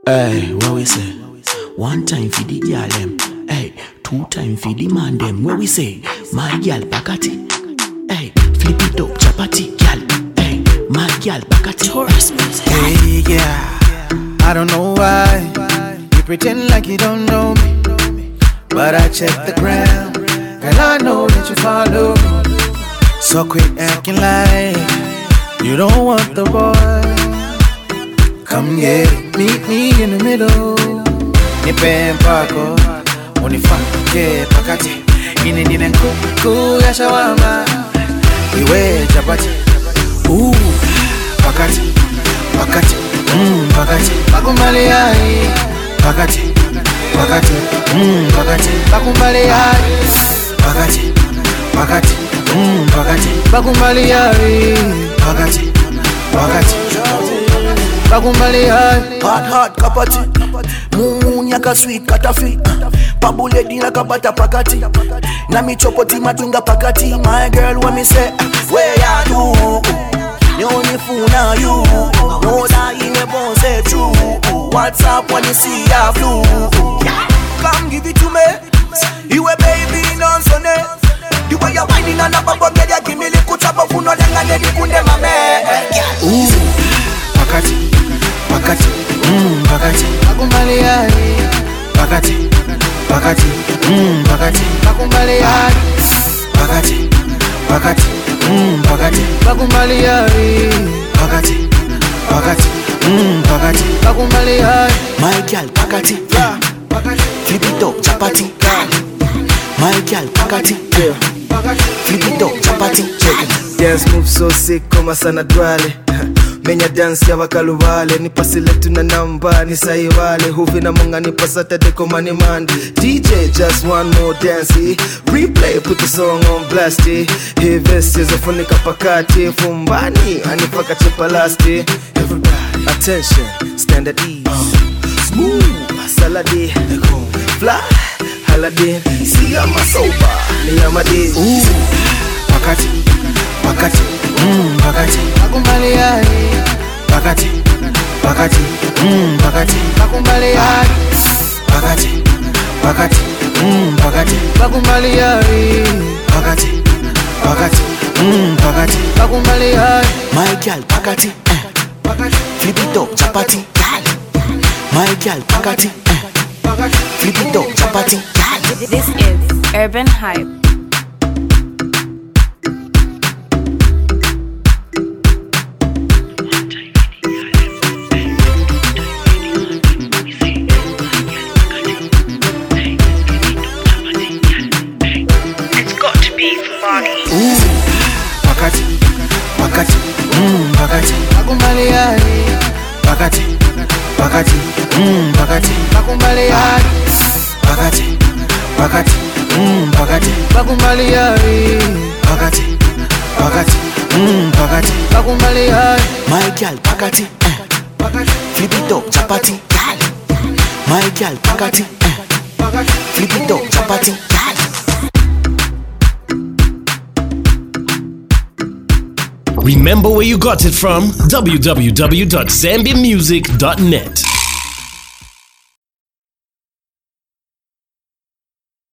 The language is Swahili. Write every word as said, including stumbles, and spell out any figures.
Hey, what we say? One time for the girl them. Hey, two time for the man them. Where we say? My girl pakati. Hey, flip it up, chapati, girl. Hey, my girl pakati. Taurus music. Hey, yeah. I don't know why you pretend like you don't know me, but I check the gram, and I know that you follow me. So quit acting like you don't want the boy. Come get it, meet me in the middle. Nipe mpako, unifake pakati. Ini nine kuku ya shawama, iwe chapati. Ooh, pakati, pakati, mmm, pakati. Pakumbali hai, pakati, pakati, mmm, pakati. Pakumbali hai, pakati, pakati, mmm, pakati. Pakumbali hai, pakati, pakati. Pakumbali hai. Hot hot kapati, munya ka sweet katafi. Pabule dina kabata pakati. Na mi chopoti matunga pakati. My girl when me say, where ya do? The only fool now you. No that you never say true. What's up when you see ya flu? Come give it to me. You a baby non sonne. The way you whining and a bubble get ya give me little chop of no denga dedi kunde mame. Ooh, pakati, pakati, mmm, pakati. Pakumbali hai, pakati, pakati, mmm, pakati. Pakumbali hai, pakati, pakati, mmm, pakati. Pakumbali hai, pakati, pakati, mmm, pakati. Pakumbali hai. My girl pakati. Yeah, pakati. Flip it up, chapati. My girl pakati. Yeah, flip it up, chapati. Dance move so sick kama sana dwale. Menya dance ya wakalubale. Nipasi letu na namba ni sahi wale. Huvi na munga nipa Saturday koma ni Monday. D J just one more dance. Replay put the song on blast. Hey vest is a funika pakati. Fumbani anipaka chepalasti. Everybody attention, stand at ease. Smooth saladi. Fly holiday. See I'm a sober. Ni I'm a day. Ooh, pakati, pakati, mmm, pakati. Pakumbali hai, pakati, pakati, mmm, pakati. Pakumbali hai, pakati, pakati, mmm, pakati. Pakumbali hai, pakati, pakati, mmm, pakati. Pakumbali hai. My girl pakati. Flip it up, chapati. My girl pakati. Flip it up, chapati. This is Urban Hype. Ooh, pakati, pakati, mmm, pakati. Pakumbali hai, pakati, pakati, mmm, pakati. Pakumbali hai, pakati, pakati, mmm, pakati. Pakumbali hai, pakati, pakati, mmm, pakati. Pakumbali hai. My girl pakati. Flip it up, chapati. My girl pakati. Flip it up, chapati. Remember where you got it from? w w w dot zambia music dot net